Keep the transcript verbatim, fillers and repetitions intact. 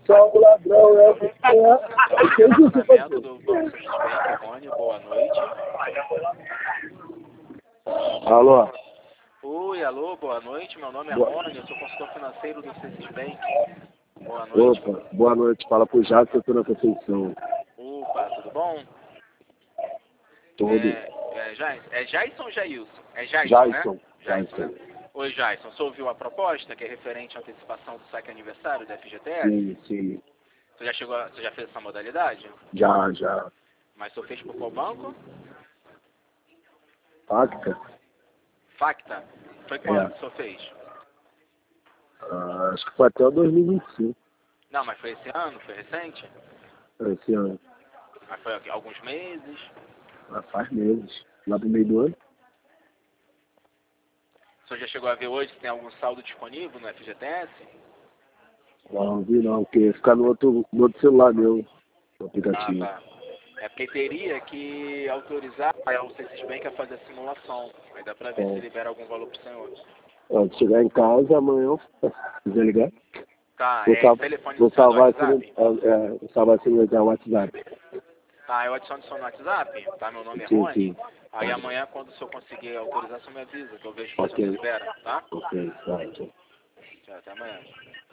só o ladrão, é. É Funcionamento do Banco Citizens, Rony, boa noite. Alô? Oi, alô, boa noite. Meu nome é Boa. Rony, eu sou consultor financeiro do Citizens. Boa noite. Opa, boa noite. Fala pro Jato, eu tô na Conceição. Opa, tudo bom? Todo. É, é, Jason, é Jason ou Jailson? É Jason, Jason. né? Jason, Jason. né? Oi, Jason, você ouviu a proposta que é referente à antecipação do saque aniversário da F G T S? Sim, sim. Você já chegou, a- você já fez essa modalidade? Já, já. Mas você fez por qual banco? Pacta? Facta. Foi quando que você fez? Ah, acho que foi até o dois mil e vinte e cinco. Não, mas foi esse ano? Foi recente? Esse ano. Mas foi aqui, alguns meses? Ah, faz meses. Lá pro meio do ano. Você já chegou a ver hoje se tem algum saldo disponível no F G T S? Não, vi não, porque fica no outro, no outro celular meu, no Ah, aplicativo. tá. É porque teria que autorizar o Citizens a fazer a simulação. Aí dá pra ver É. se libera algum valor pro senhor. Ó, se chegar em casa, amanhã eu faço. Se quiser ligar, Tá, vou, é sal, esse telefone vou do seu do salvar esse, WhatsApp? é, é, vou salvar esse número no WhatsApp. Tá, eu adiciono o seu no WhatsApp, tá? Meu nome é Sim, Rony. sim. Aí amanhã, quando o senhor conseguir autorizar, você me avisa, que eu vejo se Ok. você libera, tá? Ok, tá, tchau. Tchau, até amanhã.